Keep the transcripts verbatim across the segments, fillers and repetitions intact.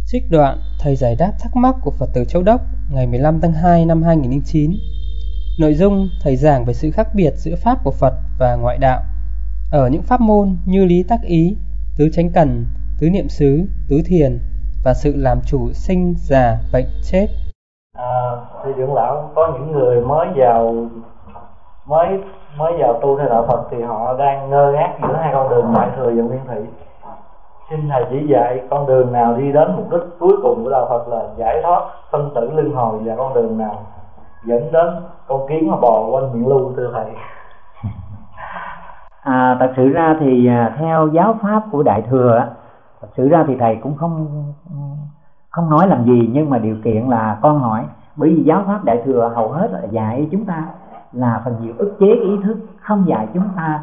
Trích đoạn thầy giải đáp thắc mắc của Phật tử Châu Đốc ngày mười lăm tháng hai năm hai nghìn không trăm lẻ chín. Nội dung thầy giảng về sự khác biệt giữa pháp của Phật và ngoại đạo ở những pháp môn như lý tác ý, tứ chánh cần, tứ niệm xứ, tứ thiền và sự làm chủ sinh, già, bệnh, chết. À, thưa trưởng lão, có những người mới vào mới mới vào tu theo đạo Phật thì họ đang ngơ ngác giữa hai con đường Đại Thừa và Nguyên Thủy. Xin thầy chỉ dạy con đường nào đi đến mục đích cuối cùng của đạo Phật là giải thoát sinh tử luân hồi, và con đường nào dẫn đến con kiến mà bò quanh miệng lưu, thưa thầy. À, thật sự ra thì theo giáo pháp của Đại Thừa, thật sự ra thì thầy cũng không không nói làm gì, nhưng mà điều kiện là con hỏi, bởi vì giáo pháp Đại Thừa hầu hết là dạy chúng ta là phần nhiều ức chế cái ý thức, không dạy chúng ta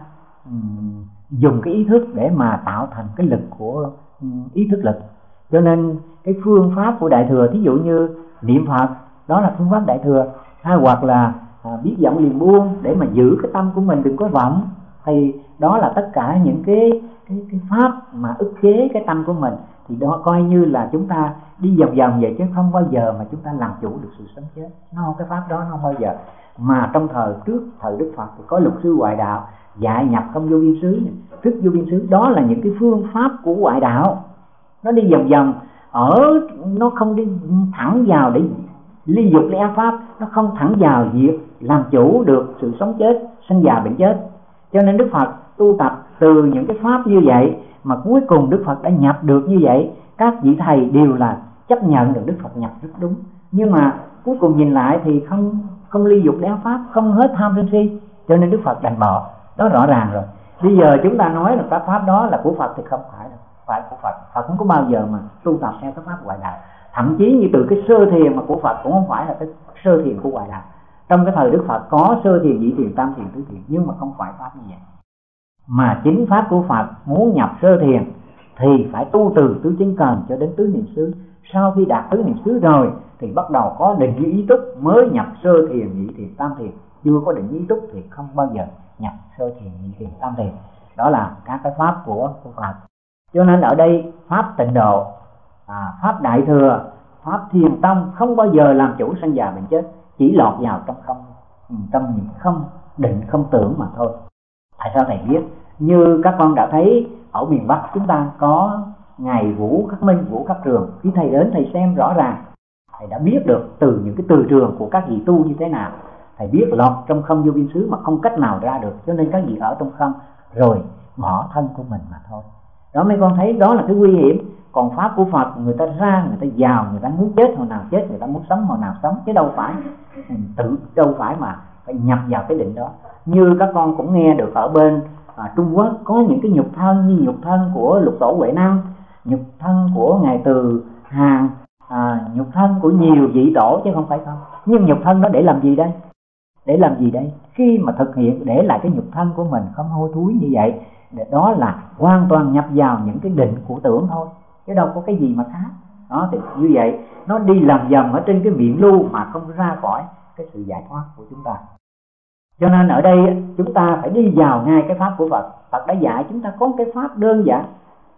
um, dùng cái ý thức để mà tạo thành cái lực của um, ý thức lực. Cho nên cái phương pháp của Đại Thừa, thí dụ như niệm Phật, đó là phương pháp Đại Thừa, hay hoặc là à, biết vọng liền buông để mà giữ cái tâm của mình đừng có vọng, thì đó là tất cả những cái cái, cái pháp mà ức chế cái tâm của mình. Thì đó coi như là chúng ta đi vòng vòng vậy, chứ không bao giờ mà chúng ta làm chủ được sự sống chết. Nó không, cái pháp đó nó không bao giờ. Mà trong thời trước thời Đức Phật thì có luật sư ngoại đạo dạy nhập không vô biên xứ, thức vô biên xứ, đó là những cái phương pháp của ngoại đạo. Nó đi vòng vòng ở, nó không đi thẳng vào để ly dục ly ác pháp, nó không thẳng vào việc làm chủ được sự sống chết, sinh già bệnh chết. Cho nên Đức Phật tu tập từ những cái pháp như vậy mà cuối cùng Đức Phật đã nhập được như vậy. Các vị thầy đều là chấp nhận được Đức Phật nhập rất đúng, nhưng mà cuối cùng nhìn lại thì không không ly dục ly ác pháp, không hết tham sân si, cho nên Đức Phật đành bỏ. Đó rõ ràng rồi. Bây giờ chúng ta nói là các pháp đó là của Phật thì không phải đâu, phải của Phật. Phật không có bao giờ mà tu tập theo các pháp ngoại đạo. Thậm chí như từ cái sơ thiền mà của Phật cũng không phải là cái sơ thiền của ngoại đạo. Trong cái thời Đức Phật có sơ thiền, nhị thiền, tam thiền, tứ thiền, nhưng mà không phải pháp như vậy. Mà chính pháp của Phật muốn nhập sơ thiền thì phải tu từ tứ chánh cần cho đến tứ niệm xứ. Sau khi đạt tứ niệm xứ rồi thì bắt đầu có định như ý túc mới nhập sơ thiền, nhị thiền, tam thiền. Chưa có định như ý túc thì không bao giờ nhập sơ thiền, nhị thiền, tam thiền. Đó là các cái pháp của, của Phật. Cho nên ở đây pháp tịnh độ, à, pháp Đại Thừa, pháp Thiền Tông không bao giờ làm chủ sanh già bệnh chết, chỉ lọt vào trong không, trong những không định, không tưởng mà thôi. Tại sao thầy biết? Như các con đã thấy ở miền Bắc chúng ta có ngài Vũ Khắc Minh, Vũ Khắc Trường. Khi thầy đến thầy xem rõ ràng, thầy đã biết được từ những cái từ trường của các vị tu như thế nào. Thầy biết lọt trong không vô biên xứ mà không cách nào ra được, cho nên các vị ở trong không rồi bỏ thân của mình mà thôi. Đó mấy con thấy đó là cái nguy hiểm. Còn pháp của Phật người ta ra, người ta vào, người ta muốn chết hồi nào chết, người ta muốn sống hồi nào sống, chứ đâu phải tự đâu phải mà phải nhập vào cái định đó. Như các con cũng nghe được ở bên à, Trung Quốc có những cái nhục thân như nhục thân của Lục Tổ Huệ Năng, nhục thân của ngài Từ Hàn, à, nhục thân của nhiều vị tổ chứ không phải không. Nhưng nhục thân đó để làm gì đây? Để làm gì đây? Khi mà thực hiện để lại cái nhục thân của mình không hôi thối như vậy, đó là hoàn toàn nhập vào những cái định của tưởng thôi, chứ đâu có cái gì mà khác. Đó thì như vậy nó đi làm vòng ở trên cái miệng lưu mà không ra khỏi cái sự giải thoát của chúng ta. Cho nên ở đây chúng ta phải đi vào ngay cái pháp của Phật. Phật đã dạy chúng ta có cái pháp đơn giản,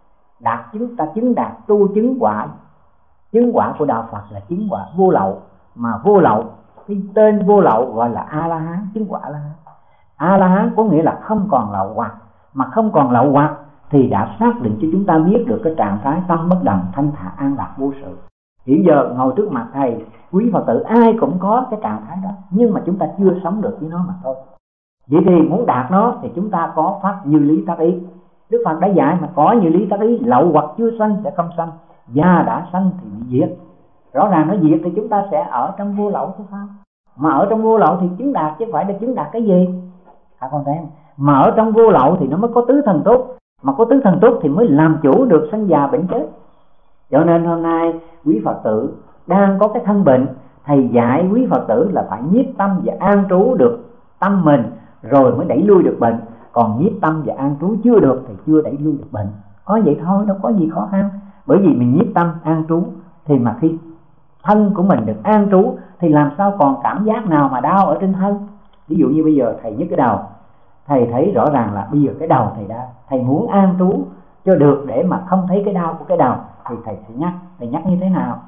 đạt chứng, ta chứng đạt tu chứng quả. Chứng quả của đạo Phật là chứng quả vô lậu. Mà vô lậu, cái tên vô lậu gọi là A-la-hán, chứng quả A-la-hán. A-la-hán có nghĩa là không còn lậu hoặc. Mà không còn lậu hoặc thì đã xác định cho chúng ta biết được cái trạng thái tâm bất động, thanh thản, an lạc, vô sự. Hiện giờ ngồi trước mặt thầy, quý Phật tử ai cũng có cái trạng thái đó, nhưng mà chúng ta chưa sống được với nó mà thôi. Vậy thì muốn đạt nó thì chúng ta có pháp như lý tác ý. Đức Phật đã dạy mà có như lý tác ý, lậu hoặc chưa sanh sẽ không sanh, già đã sanh thì bị diệt. Rõ ràng nó diệt thì chúng ta sẽ ở trong vô lậu chứ sao? Mà ở trong vô lậu thì chứng đạt chứ phải là chứng đạt cái gì? Hả con thấy không? Mà ở trong vô lậu thì nó mới có tứ thần tốt. Mà có tứ thần tốt thì mới làm chủ được sanh già bệnh chết. Cho nên hôm nay quý Phật tử đang có cái thân bệnh, thầy dạy quý Phật tử là phải nhiếp tâm và an trú được tâm mình rồi mới đẩy lui được bệnh. Còn nhiếp tâm và an trú chưa được thì chưa đẩy lui được bệnh. Có vậy thôi, đâu có gì khó khăn. Bởi vì mình nhiếp tâm an trú thì mà khi thân của mình được an trú thì làm sao còn cảm giác nào mà đau ở trên thân. Ví dụ như bây giờ thầy nhức cái đầu, thầy thấy rõ ràng là bây giờ cái đầu thầy đau, thầy muốn an trú cho được để mà không thấy cái đau của cái đầu thì thầy sẽ nhắc. Thầy nhắc như thế nào?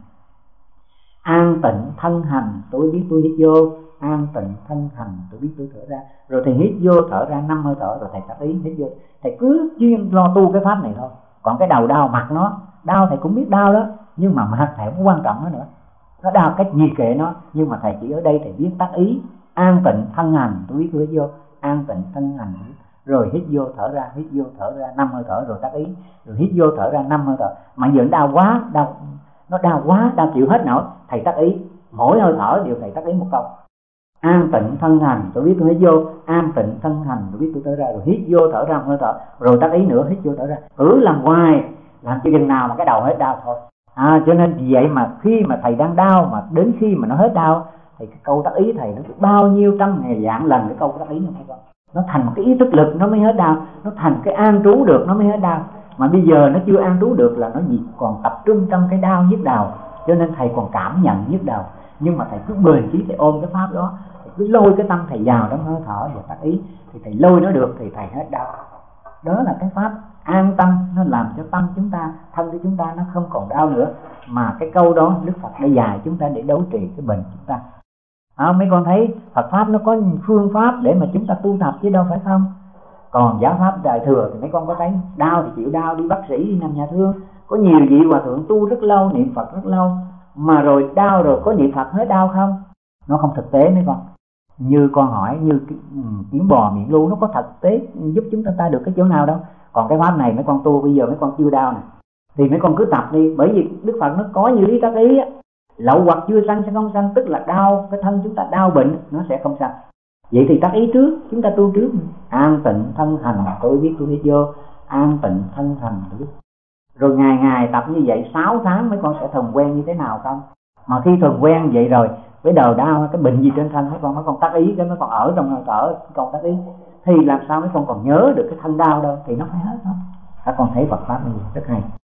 An tịnh thân hành tôi biết tôi hít vô, an tịnh thân hành tôi biết tôi thở ra. Rồi thầy hít vô thở ra năm hơi thở, rồi thầy tác ý hít vô. Thầy cứ chuyên lo tu cái pháp này thôi. Còn cái đầu đau mặt nó đau thầy cũng biết đau đó, nhưng mà mặt thầy không quan trọng nó nữa, nó đau cách gì kệ nó. Nhưng mà thầy chỉ ở đây thầy biết tác ý an tịnh thân hành tôi biết tôi hít vô, an tịnh thân hành rồi hít vô thở ra, hít vô thở ra năm hơi thở, rồi tác ý rồi hít vô thở ra năm hơi thở. Mà giờ nó đau quá, đau nó đau quá, đau chịu hết nổi, thầy tác ý mỗi hơi thở đều thầy tác ý một câu an tịnh thân hành tôi biết tôi hít vô, an tịnh thân hành tôi biết tôi thở ra, rồi hít vô thở ra một hơi thở, rồi tác ý nữa hít vô thở ra. Cứ làm hoài, làm cho chừng nào mà cái đầu hết đau thôi. À, cho nên vì vậy mà khi mà thầy đang đau, mà đến khi mà nó hết đau thì cái câu tác ý thầy nó bao nhiêu trăm ngàn vạn lần cái câu tác ý này không? Nó thành một cái ý thức lực nó mới hết đau, nó thành cái an trú được nó mới hết đau. Mà bây giờ nó chưa an trú được là nó gì còn tập trung trong cái đau nhức đầu, cho nên thầy còn cảm nhận nhức đầu. Nhưng mà thầy cứ bền chí thầy ôm cái pháp đó, thầy cứ lôi cái tâm thầy vào trong hơi thở và tác ý, thì thầy lôi nó được thì thầy hết đau. Đó là cái pháp an tâm, nó làm cho tâm chúng ta, thân của chúng ta nó không còn đau nữa. Mà cái câu đó Đức Phật đã dạy chúng ta để đấu trị cái bệnh chúng ta. À, mấy con thấy Phật pháp nó có phương pháp để mà chúng ta tu tập chứ đâu phải không. Còn giáo pháp Đại Thừa thì mấy con có thấy đau thì chịu đau, đi bác sĩ, đi nằm nhà thương. Có nhiều vị hòa thượng tu rất lâu, niệm Phật rất lâu, mà rồi đau rồi có niệm Phật hết đau không? Nó không thực tế mấy con. Như con hỏi như tiếng bò miệng lu, nó có thực tế giúp chúng ta ta được cái chỗ nào đâu. Còn cái pháp này mấy con tu bây giờ mấy con chưa đau này, thì mấy con cứ tập đi. Bởi vì Đức Phật nó có như lý tác ý á, lậu hoặc chưa sanh sẽ không sanh, tức là đau, cái thân chúng ta đau bệnh nó sẽ không sanh. Vậy thì tác ý trước, chúng ta tu trước. An tịnh thân hành tôi biết tôi biết vô, an tịnh thân hành tôi biết. Rồi ngày ngày tập như vậy sáu tháng mấy con sẽ thuần quen như thế nào không? Mà khi thuần quen vậy rồi, với đầu đau, cái bệnh gì trên thân mấy con, mấy con tác ý, cái mấy con ở trong hơi thở, con tác ý, thì làm sao mấy con còn nhớ được cái thân đau đâu, thì nó phải hết thôi. Các con thấy Phật pháp này rất hay.